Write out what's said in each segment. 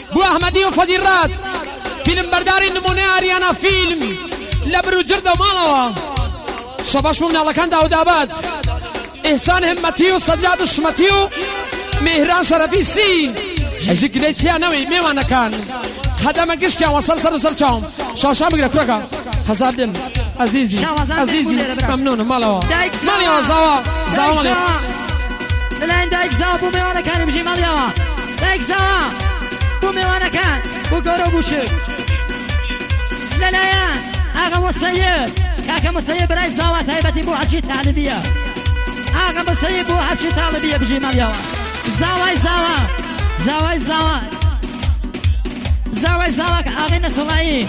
بو احمدی و فدیرات فیلم برداری نمونه آریانا فیلم لبرو جرد و مالوا صباش من منالکان داود آباد احسان همتی و سجاد و شمتی و مهران شرفی سی هجی گلیتی نوی میوانه کان خدمه گشتیان وصل سر و سر چاهم شاشا بگیره کرکا هزار دن عزیزی ممنون مالوا مالوا زوا مالوا لين دايك زوا بو ميوانا كان بجي ماليوا دايك زوا بو ميوانا كان بو قرو بوشك للايان اغا مصيب كاكا مصيب راي زوا تايبتي بو حجي تعلبية اغا مصيب بو حجي تعلبية بجي ماليوا زوا اغي نسوغاي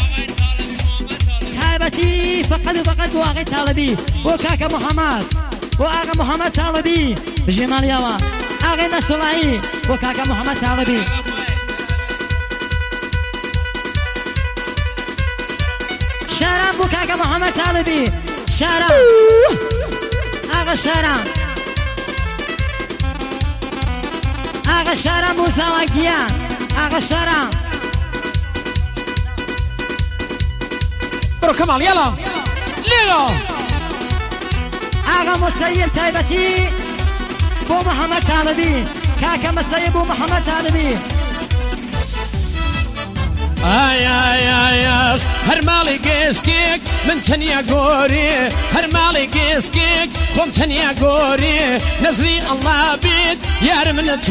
تايبتي فقد بو اغي تعلبي وكاكا محمد وآقا محمد طالبي بجمال يوا آقا نسولعي وكاكا محمد طالبي شارم وكاكا محمد طالبي شارم آقا شارم آقا شارم وزواجيان آقا شارم برو كمال يلا ليلو آقا مسيب تايبتي بو محمد طالبي كاكا مسيب بو محمد طالبي آي هر مالي قيسكيك من تنيا قوري هر مالي قيسكيك قم تنيا قوري نزري الله بيد يار من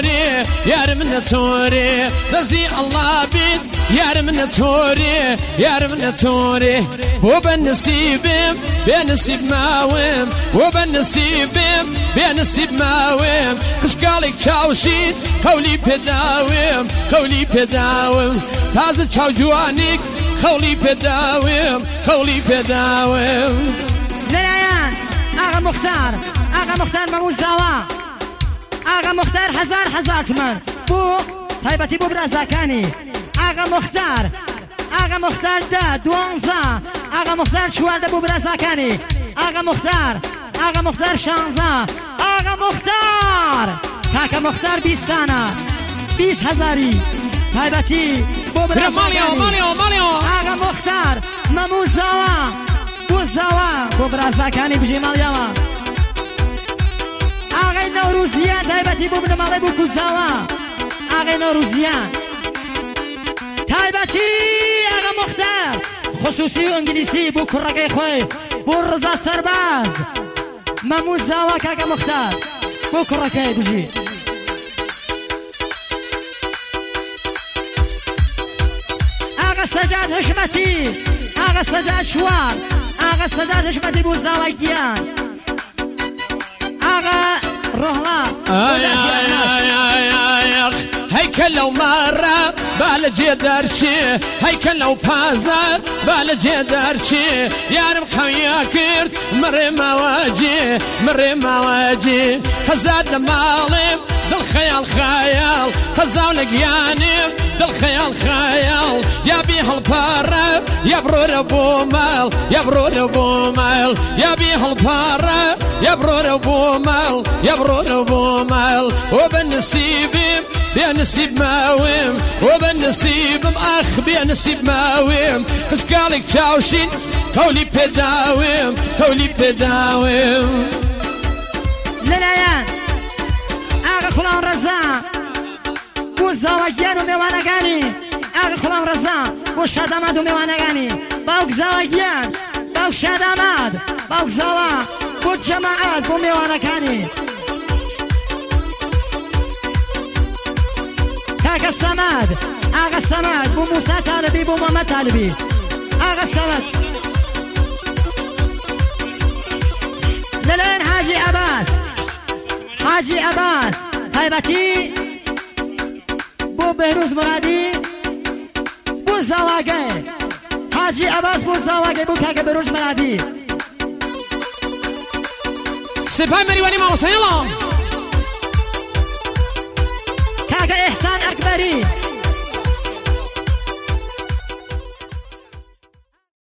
توري نزري الله بيد يار من توري بو بنسيبم بنسيب ماوم بنسيب ماوم خشقالك تشاوشيد قولي بداوم تازه چاو جوانيك خولي بداوم للايان آقا مختار مموز زوا آقا مختار هزار تمن بو طيبتي بو برازاكاني آقا مختار دا دوانزا آقا مختار شوالده بو برازاكاني آقا مختار شانزا آقا مختار كاكا مختار 20,000 طيبتي بو برازاكاني ماليو آقا مختار مموز زوا بو برازاكاني بجي ماليوا آقا نوروزيان طيبتي بو بنمالي بو كوزاوا آقا نوروزيان طيبتي آقا مختار خصوصي و انگلیسی بو کرقه خوی بو رضا سرباز مموز زوا كاكا مختار بو کرقه بجي آقا سجاد حشمتي آقا سجاد شوار آقا سجاد حشمتي بو زواجيان آقا روحلا هيكل لو مرة بالجي درشي هيكل لو بازا بالجي درشي يارم خويا كرت مري مواجي فزاد مالم دل خيال فزاونك يانم دل خيال يا بيه البارة يا برور ابو مال يا بيه البارة يا برور ابو مال وبالنسيبي بنسيب ماوم وبنسيب بنسيب ماوم خشقالك تشاوشين قولي بداوم للايان آقا خلان رزا بو زواجيان و ميوانگاني آقا خلان رزا بو شاداماد و ميوانگاني باوك زواجيان باوك شاداماد باوك زوا بو جماعات بو ميوانگاني كاكا السماد آقا السماد بو موسى طالبي بو محمد طالبي آقا السماد للين حاجي عباس طيبتي بو بهروز مرادي بو زواجه حاجي عباس بو زواجه بو كاكا بهروز مرادي سپاه مریوانی ما حسین الله كاكا إحسان أكبري